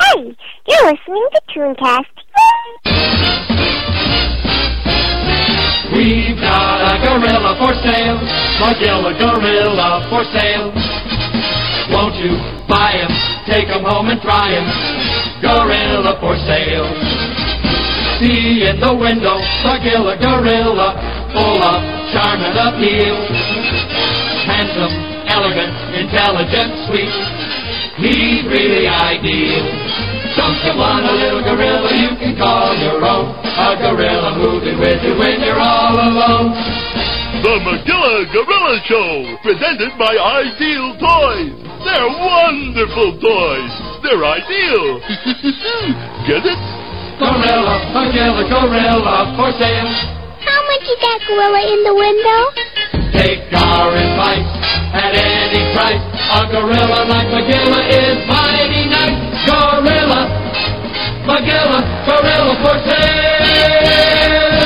Hey, you're listening to Tooncast. We've got a gorilla for sale, Magilla Gorilla for sale. Won't you buy him, take him home and try him, gorilla for sale. See in the window, Magilla Gorilla, full of charm and appeal. Handsome, elegant, intelligent, sweet, he's really ideal. Don't you want a little gorilla you can call your own? A gorilla moving with you when you're all alone. The Magilla Gorilla Show, presented by Ideal Toys. They're wonderful toys. They're ideal. Get it? Gorilla, Magilla Gorilla for sale. How much is that gorilla in the window? Take our advice at any price. A gorilla like Magilla is mighty nice. Gorilla, Magilla, gorilla for sale.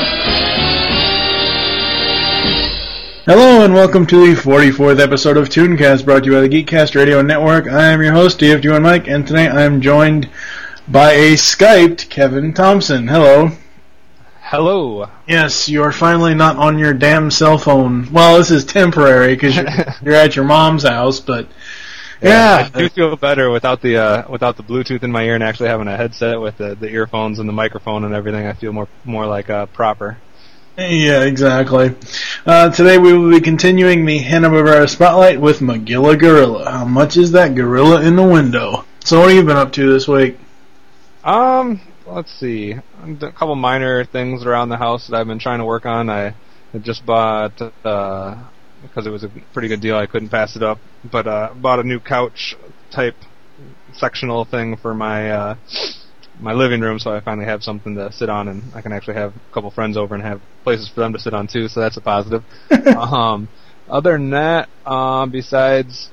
Hello and welcome to the 44th episode of Tooncast, brought to you by the Geekcast Radio Network. I am your host, DFG1 Mike, and today I am joined by a Skyped Kevin Thompson. Hello. Hello. Yes, you are finally not on your damn cell phone. Well, this is temporary because you're at your mom's house, but yeah. I do feel better without the Bluetooth in my ear and actually having a headset with the earphones and the microphone and everything. I feel more like proper. Yeah, exactly. Today we will be continuing the Hanna-Barbera Spotlight with Magilla Gorilla. How much is that gorilla in the window? So what have you been up to this week? Let's see. A couple minor things around the house that I've been trying to work on. I just bought, because it was a pretty good deal, I couldn't pass it up, but bought a new couch type sectional thing for my living room, so I finally have something to sit on, and I can actually have a couple friends over and have places for them to sit on too, so that's a positive. Other than that, besides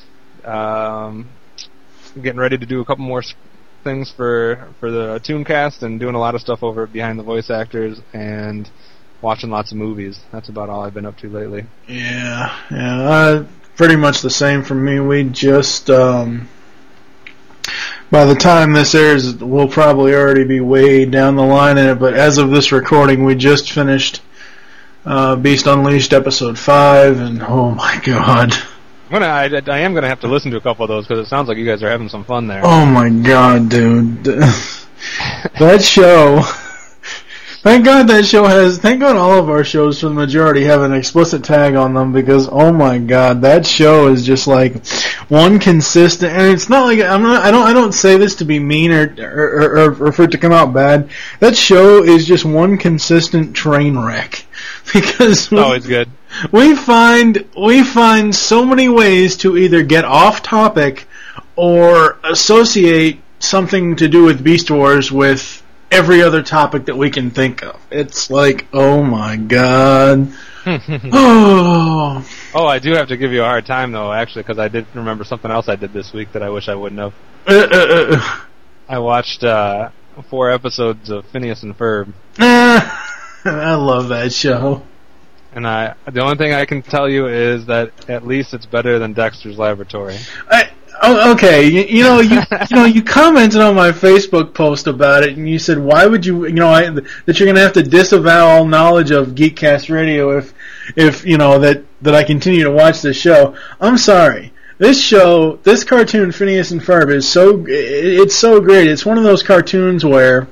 getting ready to do a couple more things for the Tooncast and doing a lot of stuff over behind the voice actors and watching lots of movies. That's about all I've been up to lately. Yeah, pretty much the same for me. We just, by the time this airs, we'll probably already be way down the line in it, but as of this recording, we just finished Beast Unleashed Episode 5, and oh my god. I am going to have to listen to a couple of those because it sounds like you guys are having some fun there. Oh my god, dude. That show... Thank God all of our shows for the majority have an explicit tag on them because, oh my god, that show is just like one consistent, and it's not like, I don't say this to be mean or for it to come out bad. That show is just one consistent train wreck. Because always good. We find so many ways to either get off topic or associate something to do with Beast Wars with every other topic that we can think of. It's like, oh my god. Oh, I do have to give you a hard time though, actually, because I did remember something else I did this week that I wish I wouldn't have. I watched 4 episodes of Phineas and Ferb. I love that show. And the only thing I can tell you is that at least it's better than Dexter's Laboratory. Okay, you commented on my Facebook post about it, and you said, "Why would you, that you're going to have to disavow all knowledge of Geekcast Radio if that I continue to watch this show." I'm sorry. This cartoon, Phineas and Ferb, it's so great. It's one of those cartoons where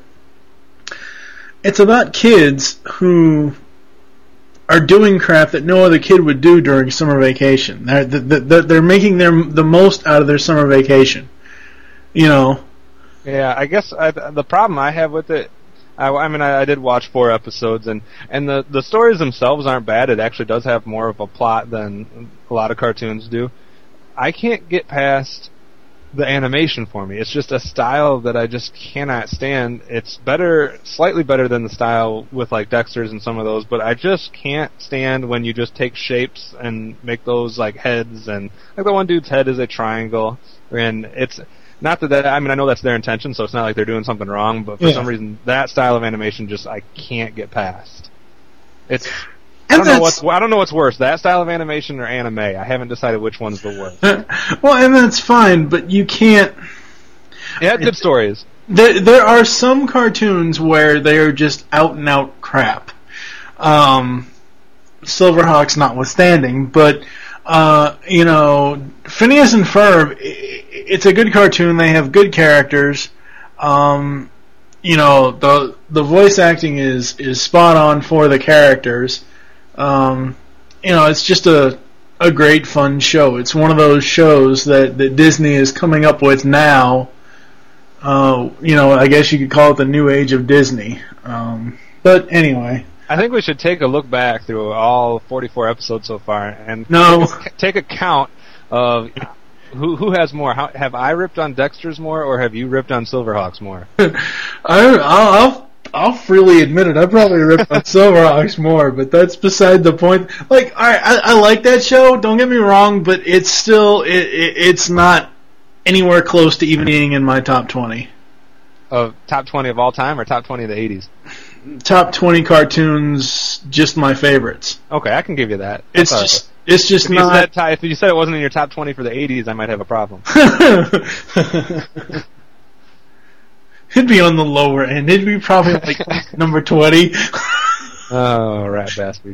it's about kids who are doing crap that no other kid would do during summer vacation. They're making the most out of their summer vacation. Yeah, I guess the problem I have with it, I did watch 4 episodes, and the stories themselves aren't bad. It actually does have more of a plot than a lot of cartoons do. I can't get past the animation for me. It's just a style that I just cannot stand. It's slightly better than the style with like Dexter's and some of those, but I just can't stand when you just take shapes and make those like heads, and like the one dude's head is a triangle, and it's not that I know that's their intention, so it's not like they're doing something wrong, but for some reason that style of animation just I can't get past. I don't know what's worse, that style of animation or anime. I haven't decided which one's the worst. Well, and that's fine, but you can't. It had good stories. There are some cartoons where they are just out and out crap. Silverhawks notwithstanding, but Phineas and Ferb, it's a good cartoon. They have good characters. The voice acting is spot on for the characters. It's just a great fun show. It's one of those shows that Disney is coming up with now. I guess you could call it the new age of Disney. But anyway. I think we should take a look back through all 44 episodes so far and take a count of who has more. Have I ripped on Dexter's more, or have you ripped on Silverhawks more? I'll freely admit it. I probably ripped on Silverhawks more, but that's beside the point. Like, I like that show. Don't get me wrong, but it's still it's not anywhere close to even being in my top 20. Of top 20 of all time, or top 20 of the 80s? Top 20 cartoons, just my favorites. Okay, I can give you that. It's just not. If you said it wasn't in your top 20 for the 80s, I might have a problem. It'd be on the lower end. It'd be probably like number 20. Oh, rat bastard.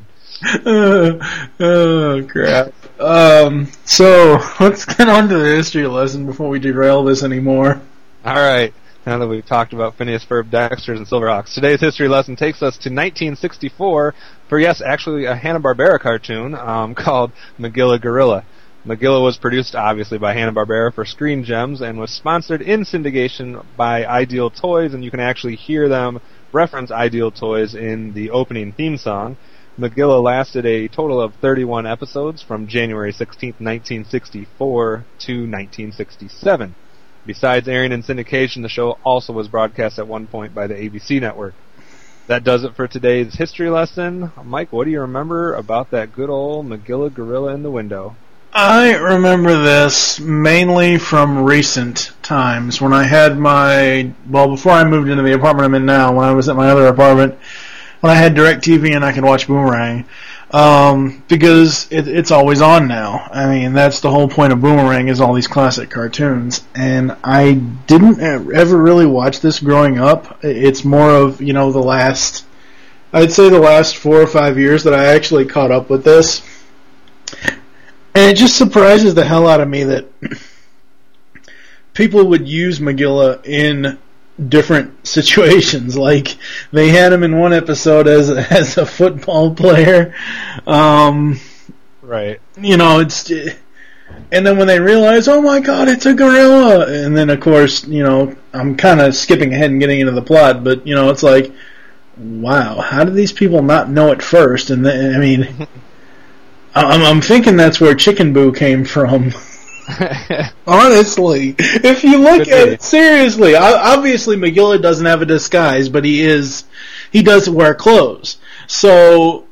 Oh, crap. So, let's get on to the history lesson before we derail this anymore. Alright, now that we've talked about Phineas, Ferb, Dexters, and Silverhawks, today's history lesson takes us to 1964 for, yes, actually a Hanna-Barbera cartoon called Magilla Gorilla. Magilla was produced, obviously, by Hanna-Barbera for Screen Gems and was sponsored in syndication by Ideal Toys, and you can actually hear them reference Ideal Toys in the opening theme song. Magilla lasted a total of 31 episodes from January 16, 1964 to 1967. Besides airing in syndication, the show also was broadcast at one point by the ABC network. That does it for today's history lesson. Mike, what do you remember about that good old Magilla Gorilla in the window? I remember this mainly from recent times when I had before I moved into the apartment I'm in now, when I was at my other apartment, when I had DirecTV and I could watch Boomerang, because it's always on now. I mean, that's the whole point of Boomerang, is all these classic cartoons, and I didn't ever really watch this growing up. It's more of, I'd say the last 4 or 5 years that I actually caught up with this. And it just surprises the hell out of me that people would use Magilla in different situations. Like, they had him in one episode as a football player. Right. And then when they realize, oh my god, it's a gorilla! And then, of course, I'm kind of skipping ahead and getting into the plot, but, it's like, wow, how did these people not know it first? And then, I'm thinking that's where Chicken Boo came from. Honestly, if you look at it seriously, obviously Magilla doesn't have a disguise, but he does wear clothes. So,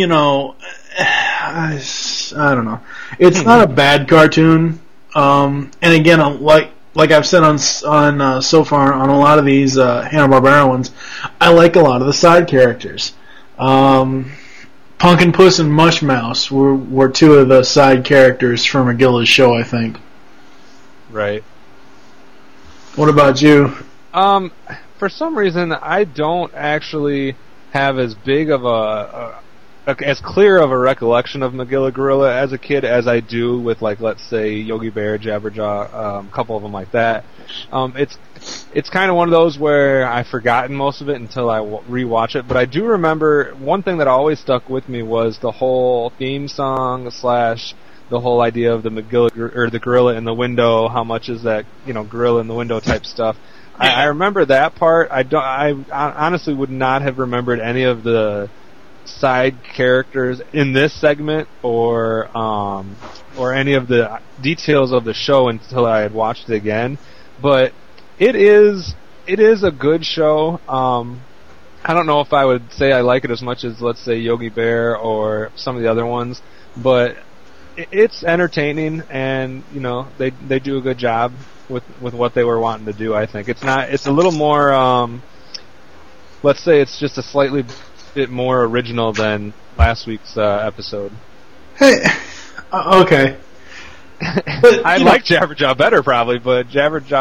I don't know. It's not a bad cartoon. And again, like I've said on so far on a lot of these Hanna-Barbera ones, I like a lot of the side characters. Punkin' Puss and Mush Mouse were two of the side characters from Magilla's show, I think. Right. What about you? For some reason, I don't actually have as big of as clear of a recollection of Magilla Gorilla as a kid as I do with, let's say, Yogi Bear, Jabberjaw, a couple of them like that. It's kind of one of those where I've forgotten most of it until I rewatch it, but I do remember one thing that always stuck with me was the whole theme song / the whole idea of the Magilla or the gorilla in the window. How much is that, gorilla in the window type stuff? I remember that part. I honestly would not have remembered any of the side characters in this segment or any of the details of the show until I had watched it again. But it is a good show. I don't know if I would say I like it as much as, let's say, Yogi Bear or some of the other ones, but it's entertaining, and they do a good job with what they were wanting to do. I think it's a little more. Let's say it's just a slightly bit more original than last week's episode. Hey, okay. I like Jabberjaw better, probably, but Jabberjaw,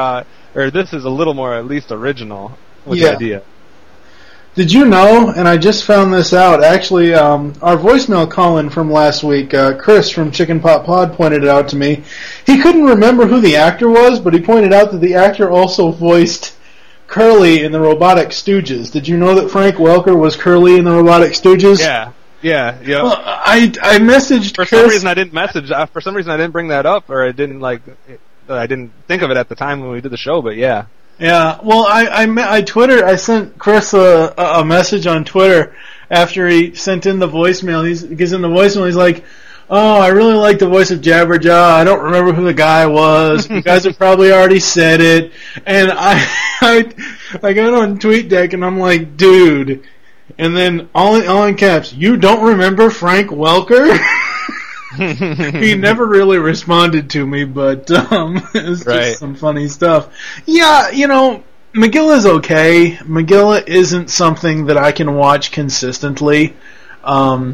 or this is a little more at least original with Yeah. the idea. Did you know, and I just found this out, actually, our voicemail call-in from last week, Chris from Chicken Pot Pod pointed it out to me. He couldn't remember who the actor was, but he pointed out that the actor also voiced Curly in the Robotic Stooges. Did you know that Frank Welker was Curly in the Robotic Stooges? Yeah. Well, I messaged For Chris. some reason, I didn't message. For some reason, I didn't bring that up, or I didn't think of it at the time when we did the show. But yeah. Yeah, well, I sent Chris a message on Twitter after he sent in the voicemail. He's like, "Oh, I really like the voice of Jabberjaw. I don't remember who the guy was. You guys have probably already said it." And I got on TweetDeck and I'm like, "Dude," and then all in caps, "You don't remember Frank Welker?" He never really responded to me, but it's just some funny stuff. Yeah, Megilla's okay. Megilla isn't something that I can watch consistently. I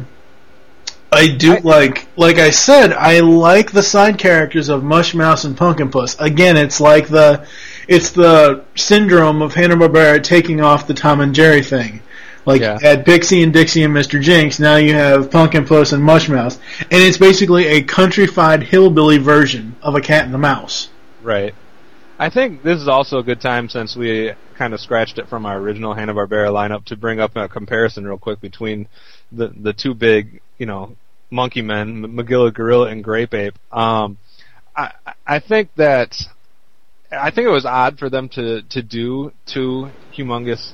I said, I like the side characters of Mush Mouse and Pumpkin Puss. Again, it's the syndrome of Hanna-Barbera taking off the Tom and Jerry thing. You had Pixie and Dixie and Mr. Jinx, now you have Pumpkin Puss and Mush Mouse. And it's basically a countrified hillbilly version of a Cat and the Mouse. Right. I think this is also a good time, since we kind of scratched it from our original Hanna-Barbera lineup, to bring up a comparison real quick between the two big, monkey men, Magilla Gorilla and Grape Ape. I think it was odd for them to do two humongous,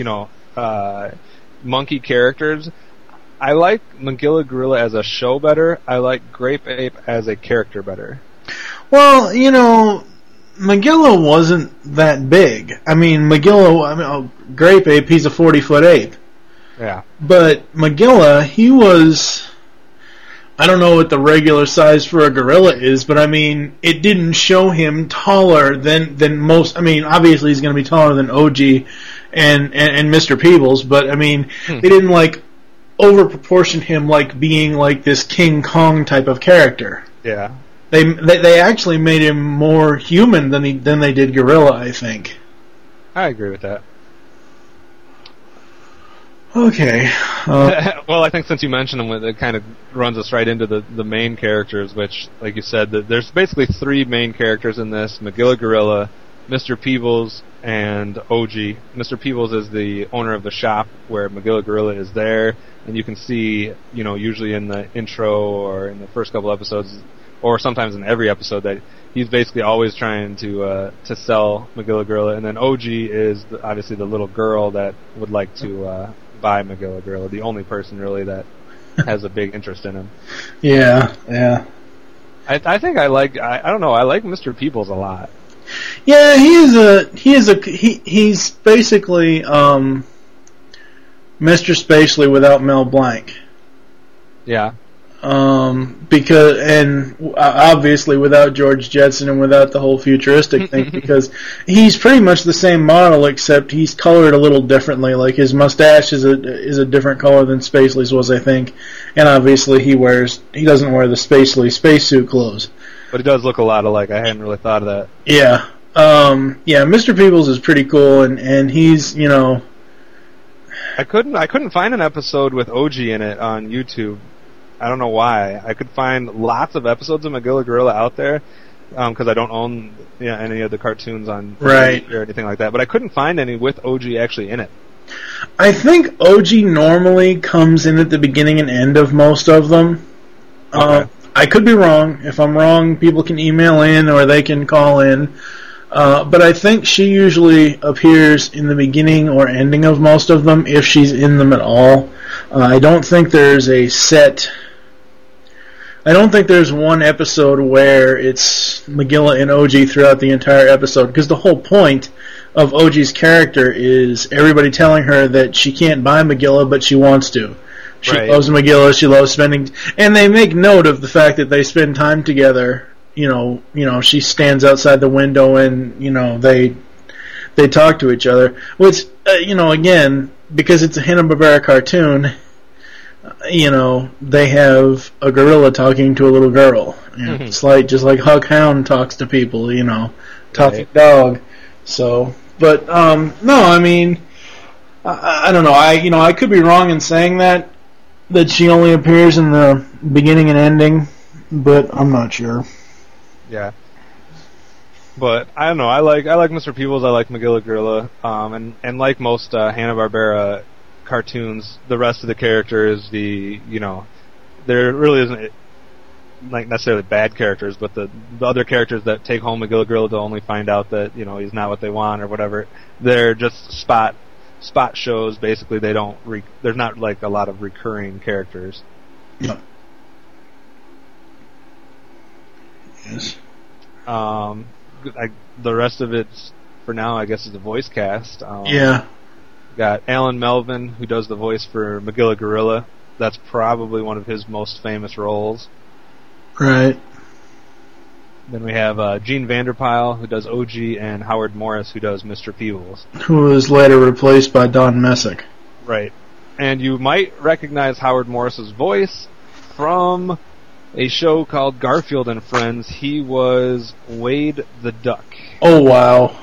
monkey characters. I like Magilla Gorilla as a show better. I like Grape Ape as a character better. Well, Magilla wasn't that big. I mean, Grape Ape, he's a 40-foot ape. Yeah. But Magilla, he was... I don't know what the regular size for a gorilla is, but I mean, it didn't show him taller than most. I mean, obviously he's going to be taller than OG and Mr. Peebles, but I mean, they didn't overproportion him being this King Kong type of character. Yeah. They actually made him more human than they did gorilla, I think. I agree with that. Okay. Well, I think since you mentioned them, it kind of runs us right into the main characters, which, like you said, there's basically three main characters in this: Magilla Gorilla, Mr. Peebles, and OG. Mr. Peebles is the owner of the shop where Magilla Gorilla is there, and you can see, usually in the intro or in the first couple episodes, or sometimes in every episode, that he's basically always trying to sell Magilla Gorilla. And then OG is obviously the little girl that would like to buy Magilla Gorilla, the only person really that has a big interest in him. Yeah. I think I like Mr. Peebles a lot. Yeah, he's basically Mr. Spacely without Mel Blanc. Yeah. Because, and obviously without George Jetson and without the whole futuristic thing, because he's pretty much the same model, except he's colored a little differently. Like his mustache is a different color than Spacely's was, I think, and obviously he doesn't wear the Spacely spacesuit clothes. But he does look a lot alike. I hadn't really thought of that. Yeah. Mr. Peebles is pretty cool, and he's, I couldn't find an episode with OG in it on YouTube. I don't know why. I could find lots of episodes of Magilla Gorilla out there, because I don't own any of the cartoons on right or anything like that. But I couldn't find any with OG actually in it. I think OG normally comes in at the beginning and end of most of them. Okay. I could be wrong. If I'm wrong, people can email in or they can call in. But I think she usually appears in the beginning or ending of most of them, if she's in them at all. I don't think there's one episode where it's Magilla and OG throughout the entire episode, because the whole point of OG's character is everybody telling her that she can't buy Magilla, but she wants to. She loves Magilla, she loves spending, and they make note of the fact that they spend time together. She stands outside the window and, they talk to each other, which, again, because it's a Hanna-Barbera cartoon, they have a gorilla talking to a little girl. It's just like Huck Hound talks to people, talking dog. So, but no, I mean, I don't know. I could be wrong in saying that she only appears in the beginning and ending, but I'm not sure. Yeah. But I don't know. I like Mr. Peebles. I like Magilla Gorilla. And like most Hanna-Barbera cartoons, the rest of the characters, there really isn't like necessarily bad characters, but the other characters that take home Magilla Gorilla to only find out that he's not what they want or whatever. They're just spot shows. Basically, they don't. There's not like a lot of recurring characters. No. Yes. The rest of it, for now, I guess, is the voice cast. Yeah. Got Alan Melvin, who does the voice for Magilla Gorilla. That's probably one of his most famous roles. Right. Then we have Gene Vanderpyle, who does OG, and Howard Morris, who does Mr. Peebles. Who was later replaced by Don Messick. Right. And you might recognize Howard Morris's voice from a show called Garfield and Friends. He was Wade the Duck. Oh, wow.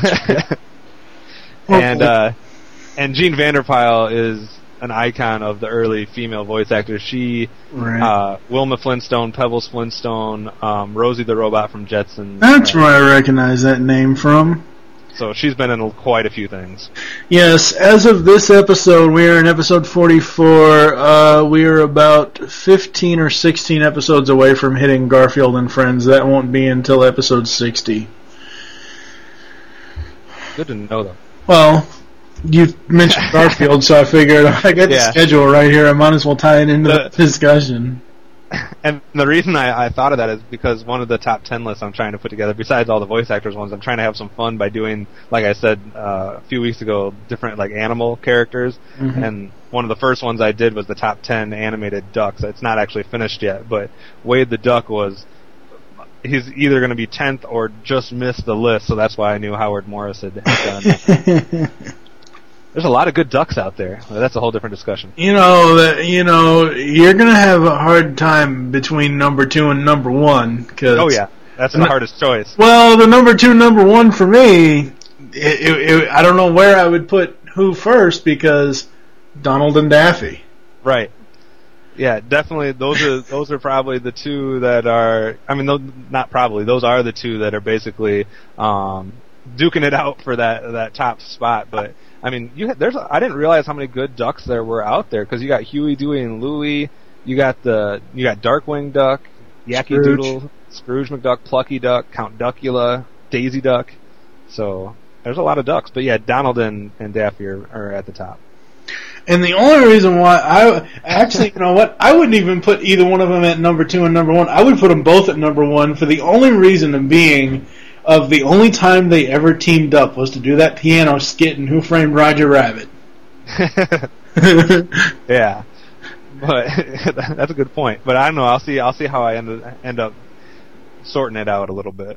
And Gene Vanderpyle is an icon of the early female voice actors. She, right. Wilma Flintstone, Pebbles Flintstone, Rosie the Robot from Jetsons. That's where I recognize that name from. So she's been in quite a few things. Yes, as of this episode, we are in episode 44. We are about 15 or 16 episodes away from hitting Garfield and Friends. That won't be until episode 60. Good to know, though. Well, you mentioned Garfield, so I figured I got the schedule right here. I might as well tie it into the discussion. And the reason I thought of that is because one of the top 10 lists I'm trying to put together, besides all the voice actors ones, I'm trying to have some fun by doing, like I said a few weeks ago, different like animal characters. Mm-hmm. And one of the first ones I did was the top 10 animated ducks. It's not actually finished yet, but Wade the Duck he's either going to be 10th or just missed the list, so that's why I knew Howard Morris had done it. There's a lot of good ducks out there. Well, that's a whole different discussion. You're gonna have a hard time between number 2 and number 1. Oh yeah, that's the hardest choice. Well, the number 2, number 1 for me, I don't know where I would put who first because Donald and Daffy. Right. Yeah, definitely. Those are probably the two that are. I mean, not probably. Those are the two that are basically duking it out for that top spot. But I mean, I didn't realize how many good ducks there were out there because you got Huey, Dewey, and Louie. You got Darkwing Duck, Yacky Doodle, Scrooge McDuck, Plucky Duck, Count Duckula, Daisy Duck. So there's a lot of ducks. But yeah, Donald and Daffy are at the top. And the only reason why you know what? I wouldn't even put either one of them at number 2 and number 1. I would put them both at number 1 for the only reason of being of the only time they ever teamed up was to do that piano skit in Who Framed Roger Rabbit. Yeah, but that's a good point. But I don't know. I'll see how I end up sorting it out a little bit.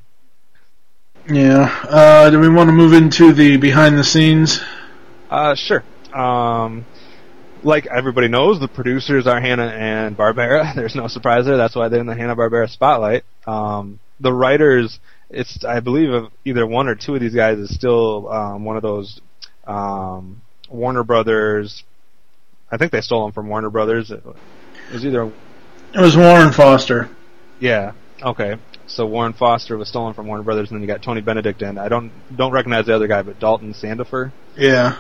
Yeah. Do we want to move into the behind the scenes? Sure. Like everybody knows, the producers are Hanna and Barbera. There's no surprise there. That's why they're in the Hanna-Barbera spotlight. The writers, I believe either one or two of these guys is still one of those Warner Brothers. I think they stole them from Warner Brothers. It was Warren Foster. Yeah. Okay. So Warren Foster was stolen from Warner Brothers, and then you got Tony Benedict and I don't recognize the other guy, but Dalton Sandifer. Yeah.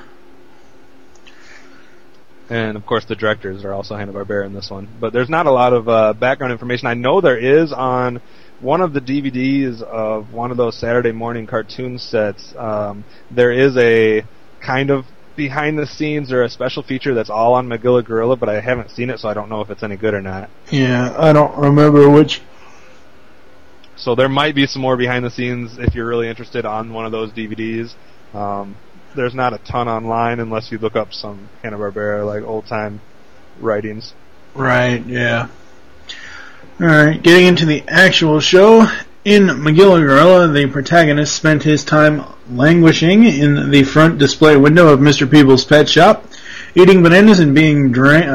And, of course, the directors are also Hanna-Barbera in this one. But there's not a lot of background information. I know there is on one of the DVDs of one of those Saturday morning cartoon sets. There is a kind of behind-the-scenes or a special feature that's all on Magilla Gorilla, but I haven't seen it, so I don't know if it's any good or not. Yeah, I don't remember which. So there might be some more behind-the-scenes if you're really interested on one of those DVDs. There's not a ton online unless you look up some Hanna-Barbera, like old-time writings. Right, yeah. Alright, getting into the actual show. In Magilla Gorilla, the protagonist spent his time languishing in the front display window of Mr. Peebles' pet shop, eating bananas and being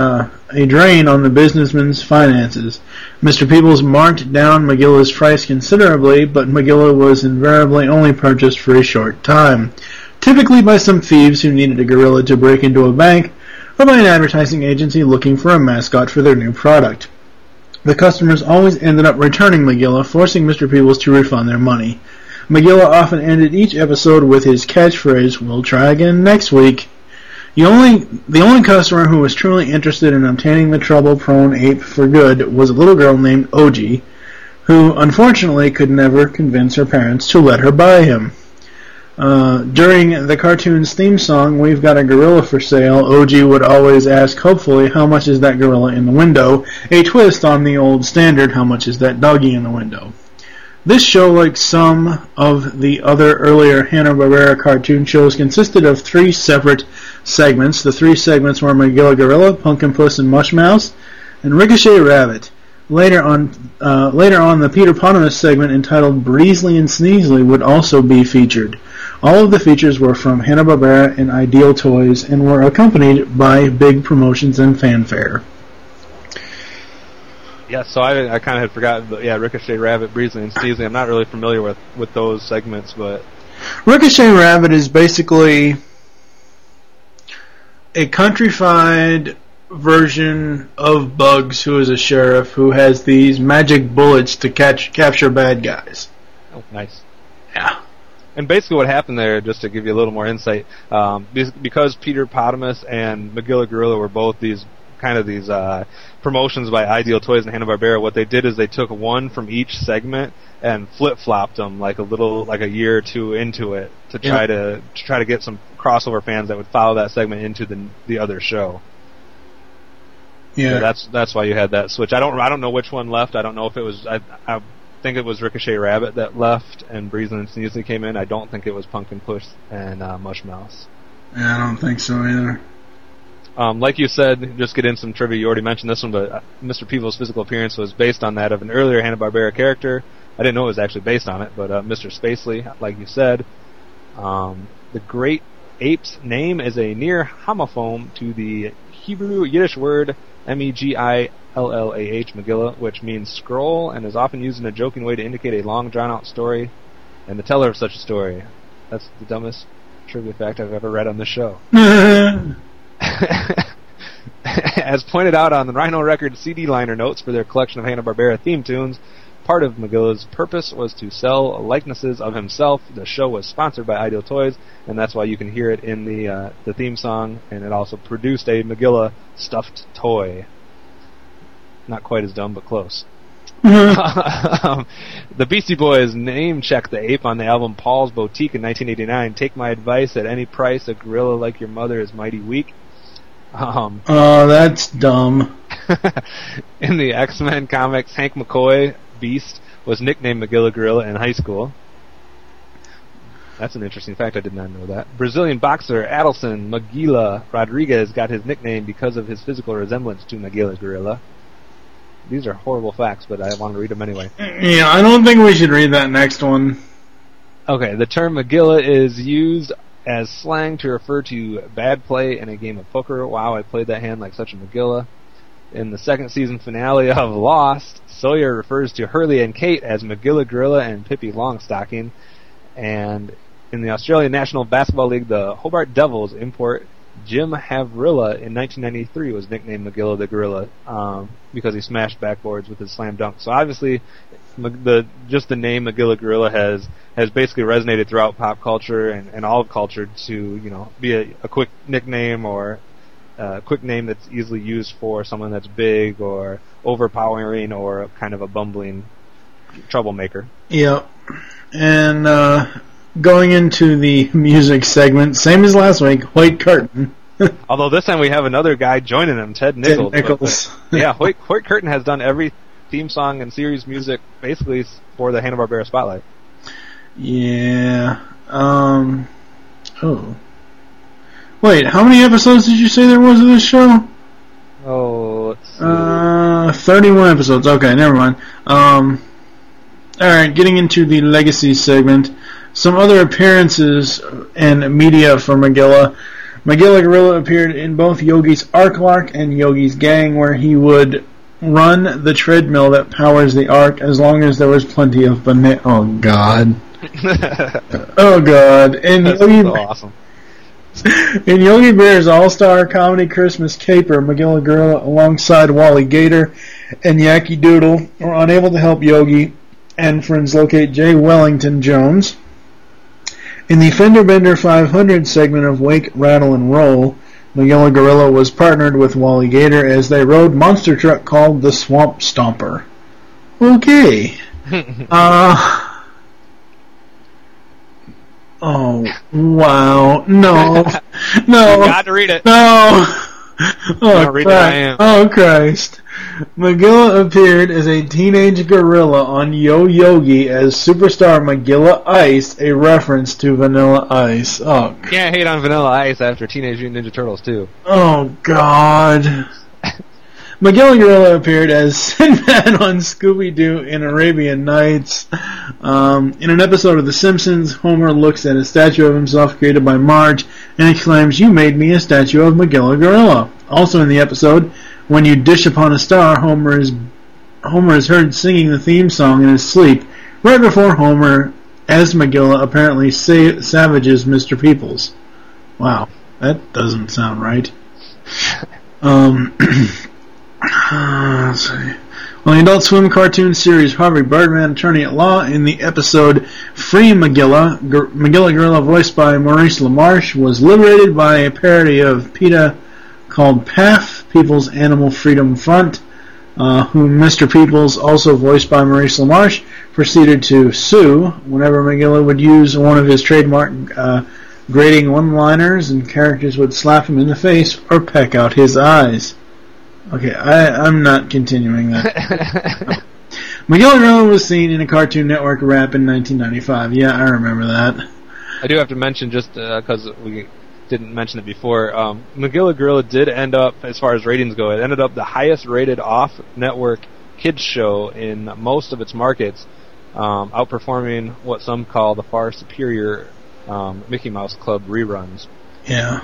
a drain on the businessman's finances. Mr. Peebles marked down Magilla's price considerably, but Magilla was invariably only purchased for a short time, typically by some thieves who needed a gorilla to break into a bank, or by an advertising agency looking for a mascot for their new product. The customers always ended up returning Magilla, forcing Mr. Peebles to refund their money. Magilla often ended each episode with his catchphrase, "We'll try again next week." The only customer who was truly interested in obtaining the trouble-prone ape for good was a little girl named Oji, who unfortunately could never convince her parents to let her buy him. During the cartoon's theme song, "We've Got a Gorilla for Sale," Oji would always ask hopefully, "How much is that gorilla in the window?" a twist on the old standard, "How much is that doggy in the window?" This show, like some of the other earlier Hanna-Barbera cartoon shows, consisted of 3 separate segments. The 3 segments were Magilla Gorilla, Pumpkin Puss and Mush Mouse, and Ricochet Rabbit. Later on, the Peter-Potamus segment entitled Breezely and Sneezely would also be featured. All of the features were from Hanna-Barbera and Ideal Toys and were accompanied by big promotions and fanfare. Yeah, so I kind of had forgotten, but yeah, Ricochet Rabbit, Breezely, and Sneezely. I'm not really familiar with those segments, but Ricochet Rabbit is basically a countrified version of Bugs, who is a sheriff who has these magic bullets to capture bad guys. Oh, nice. Yeah. And basically what happened there, just to give you a little more insight, because Peter-Potamus and Magilla Gorilla were both these promotions by Ideal Toys and Hanna-Barbera, what they did is they took one from each segment and flip-flopped them like a year or two into it to try to get some crossover fans that would follow that segment into the other show. Yeah, so that's why you had that switch. I don't know which one left. I don't know if it was. I think it was Ricochet Rabbit that left, and Breezely and Sneezely came in. I don't think it was Pumpkin Puss and Mush Mouse. Yeah, I don't think so either. Like you said, just get in some trivia. You already mentioned this one, but Mr. Peebles' physical appearance was based on that of an earlier Hanna-Barbera character. I didn't know it was actually based on it, but Mr. Spacely, like you said. The great ape's name is a near homophone to the Hebrew Yiddish word Megillah, Megillah, which means scroll, and is often used in a joking way to indicate a long, drawn-out story, and the teller of such a story. That's the dumbest trivia fact I've ever read on this show. As pointed out on the Rhino Records CD liner notes for their collection of Hanna-Barbera theme tunes, part of Magilla's purpose was to sell likenesses of himself. The show was sponsored by Ideal Toys, and that's why you can hear it in the theme song, and it also produced a Magilla stuffed toy. Not quite as dumb, but close. The Beastie Boys name-checked the ape on the album Paul's Boutique in 1989. Take my advice, at any price, a gorilla like your mother is mighty weak. Oh, that's dumb. In the X-Men comics, Hank McCoy, Beast, was nicknamed Magilla Gorilla in high school. That's an interesting fact. I did not know that. Brazilian boxer Adelson Magilla Rodriguez got his nickname because of his physical resemblance to Magilla Gorilla. These are horrible facts, but I want to read them anyway. Yeah, I don't think we should read that next one. Okay, the term Magilla is used as slang to refer to bad play in a game of poker. Wow, I played that hand like such a Magilla. In the second season finale of Lost, Sawyer refers to Hurley and Kate as Magilla Gorilla and Pippi Longstocking. And in the Australian National Basketball League, the Hobart Devils import Jim Havrilla in 1993 was nicknamed Magilla the Gorilla because he smashed backboards with his slam dunk. So obviously, just the name Magilla Gorilla has basically resonated throughout pop culture and all of culture to be a quick nickname or a quick name that's easily used for someone that's big or overpowering or kind of a bumbling troublemaker. Yeah, and going into the music segment, same as last week, White Curtain. Although this time we have another guy joining him, Ted Nichols. Yeah, White Curtain has done every theme song and series music basically for the Hanna-Barbera Spotlight. Yeah. Oh. Wait, how many episodes did you say there was of this show? Oh, let's see. 31 episodes. Okay, never mind. Alright, getting into the Legacy segment. Some other appearances and media for Magilla. Magilla Gorilla appeared in both Yogi's Arc and Yogi's Gang, where he would run the treadmill that powers the Arc as long as there was plenty of banana. Oh, God. Oh, God. And That's Yogi, so awesome. in Yogi Bear's All-Star Comedy Christmas Caper, Magilla Gorilla, alongside Wally Gator and Yaki Doodle, were unable to help Yogi and friends locate Jay Wellington Jones. In the Fender Bender 500 segment of Wake, Rattle, and Roll, Magilla Gorilla was partnered with Wally Gator as they rode monster truck called the Swamp Stomper. Okay. Oh, wow. No. No. You got to read it. No. Oh, read Christ. it, I am. Oh, Christ. Magilla appeared as a teenage gorilla on Yo Yogi as Superstar Magilla Ice, a reference to Vanilla Ice. Oh, Can't hate on Vanilla Ice after Teenage Mutant Ninja Turtles, too. oh God. Magilla Gorilla appeared as Sinbad on Scooby-Doo in Arabian Nights. In an episode of The Simpsons, Homer looks at a statue of himself created by Marge and exclaims, "You made me a statue of Magilla Gorilla." Also in the episode, when you dish upon a star, Homer is heard singing the theme song in his sleep, right before Homer, as Magilla, apparently savages Mr. Peoples. Wow, that doesn't sound right. Let's see. Well, the Adult Swim cartoon series Harvey Birdman, Attorney at Law, in the episode Free Magilla, Magilla Gorilla, voiced by Maurice LaMarche, was liberated by a parody of PETA called PAF, People's Animal Freedom Front, whom Mr. Peoples, also voiced by Maurice LaMarche, proceeded to sue whenever Magilla would use one of his trademark grating one-liners and characters would slap him in the face or peck out his eyes. Okay, I'm not continuing that. Magilla Gorilla was seen in a Cartoon Network rap in 1995. Yeah, I remember that. I do have to mention, just because we didn't mention it before, Magilla Gorilla did end up, as far as ratings go, it ended up the highest rated off-network kids show in most of its markets, outperforming what some call the far superior Mickey Mouse Club reruns. Yeah.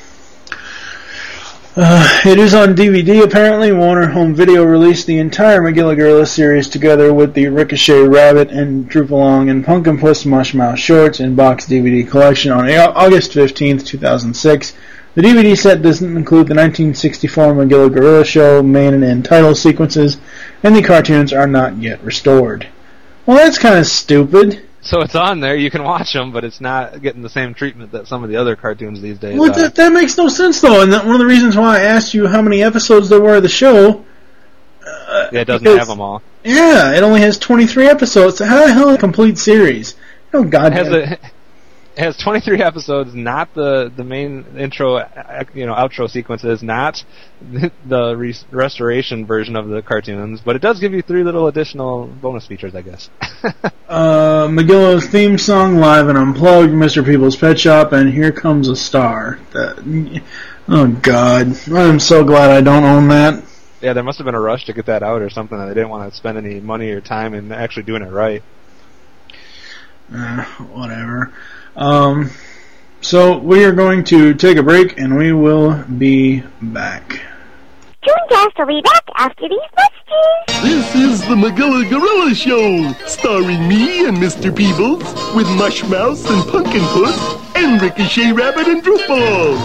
It is on DVD, apparently. Warner Home Video released the entire Magilla Gorilla series together with the Ricochet Rabbit and Droopalong and Pumpkin Puss Mush Mouse shorts in box DVD collection on August 15th, 2006. The DVD set doesn't include the 1964 Magilla Gorilla show main and end title sequences, and the cartoons are not yet restored. Well, that's kind of stupid. So it's on there, you can watch them, but it's not getting the same treatment that some of the other cartoons these days Well, that makes no sense, though, and one of the reasons why I asked you how many episodes there were of the show... it doesn't have them all. Yeah, it only has 23 episodes, so how the hell is it a complete series? Oh, God. It has 23 episodes, not the main intro, outro sequences, not the restoration version of the cartoons, but it does give you 3 little additional bonus features, I guess. Magilla's theme song, Live and Unplugged, Mr. People's Pet Shop, and Here Comes a Star. Oh, God. I'm so glad I don't own that. Yeah, there must have been a rush to get that out or something, and they didn't want to spend any money or time in actually doing it right. Whatever. So we are going to take a break, and we will be back. Tooncast will be back after these messages. This is the Magilla Gorilla Show, starring me and Mr. Peebles, with Mush Mouse and Pumpkin Puss, and Ricochet Rabbit and Droopball.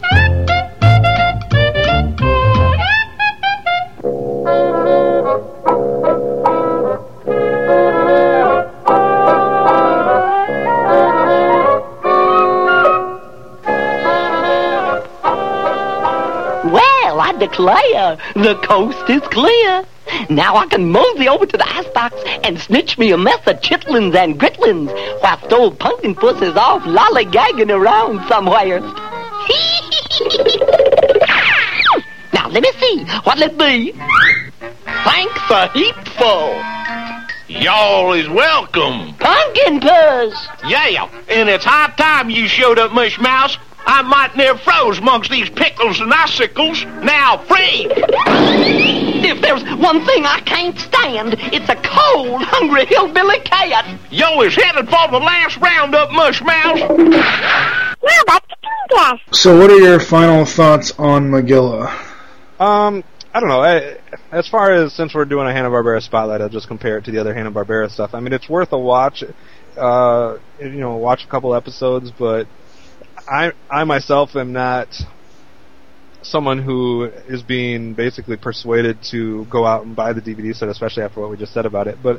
Well, I declare, the coast is clear. Now I can mosey over to the icebox and snitch me a mess of chitlins and gritlins whilst old Pumpkin Puss is off lollygagging around somewhere. Now let me see, what'll it be? Thanks a heapful. Y'all is welcome. Pumpkin Puss! Yeah, and it's high time you showed up, Mush Mouse. I might near froze amongst these pickles and icicles. Now free! If there's one thing I can't stand, it's a cold, hungry hillbilly cat. Yo is headed for the last roundup, Mush Mouse. Now back to Tooncast. So what are your final thoughts on Magilla? I don't know. As far as, since we're doing a Hanna-Barbera spotlight, I'll just compare it to the other Hanna-Barbera stuff. I mean, it's worth a watch. Watch a couple episodes, but I myself am not someone who is being basically persuaded to go out and buy the DVD set, especially after what we just said about it. But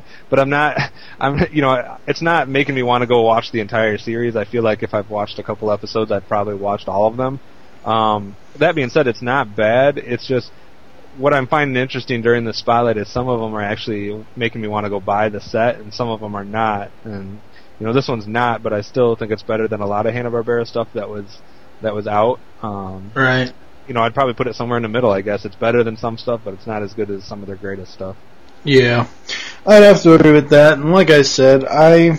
it's not making me want to go watch the entire series. I feel like if I've watched a couple episodes, I've probably watched all of them. That being said, it's not bad. It's just what I'm finding interesting during the spotlight is some of them are actually making me want to go buy the set, and some of them are not. And this one's not, but I still think it's better than a lot of Hanna-Barbera stuff that was out. Right. I'd probably put it somewhere in the middle, I guess. It's better than some stuff, but it's not as good as some of their greatest stuff. Yeah. I'd have to agree with that. And like I said, I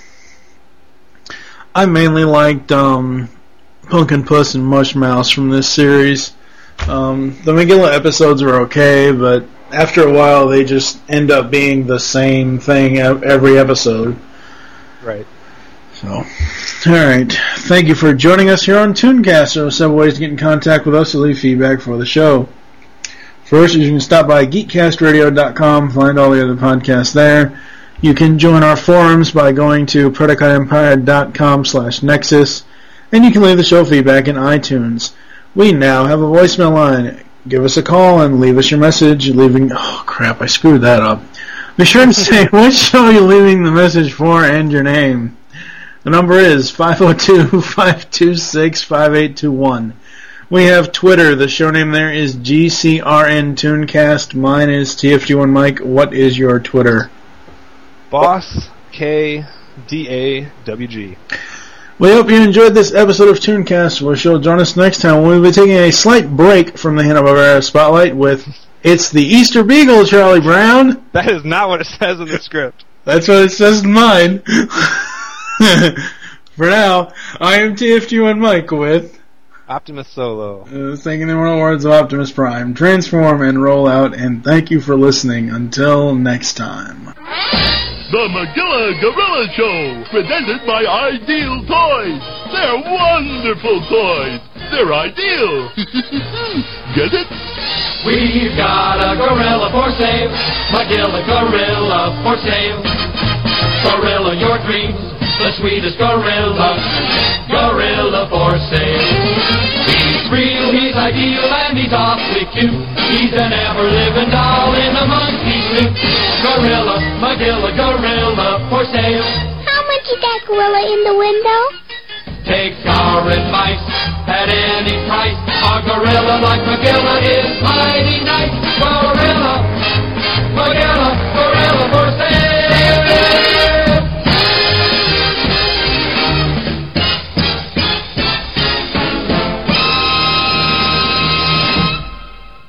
mainly liked Pumpkin Puss and Mush Mouse from this series. The Magilla episodes were okay, but after a while they just end up being the same thing every episode. Right. So, alright. Thank you for joining us here on Tooncast. There are several ways to get in contact with us to leave feedback for the show. First, you can stop by geekcastradio.com, find all the other podcasts there. You can join our forums by going to PredicateEmpire.com/Nexus, and you can leave the show feedback in iTunes. We now have a voicemail line. Give us a call and leave us your message. Oh crap, I screwed that up. Be sure to say which show you're leaving the message for and your name. The number is 502-526-5821. We have Twitter. The show name there is GCRN Tooncast. Mine is TFG1 Mike. What is your Twitter? Boss KDAWG. We hope you enjoyed this episode of Tooncast. We shall join us next time when we'll be taking a slight break from the Hanna-Barbera Spotlight with It's the Easter Beagle, Charlie Brown. That is not what it says in the script. That's what it says in mine. For now, I am TFG1 Mike with Optimus Solo. Thinking the immortal words of Optimus Prime. Transform and roll out, and thank you for listening. Until next time. The Magilla Gorilla Show, presented by Ideal Toys. They're wonderful toys. They're ideal. Get it? We've got a gorilla for sale, Magilla Gorilla for sale. Gorilla your dreams, the sweetest gorilla, gorilla for sale. He's real, he's ideal, and he's awfully cute. He's an ever-living doll in a monkey suit. Gorilla, Magilla Gorilla for sale. How much is that gorilla in the window? Take our advice at any price. A gorilla like Magilla is mighty nice. Gorilla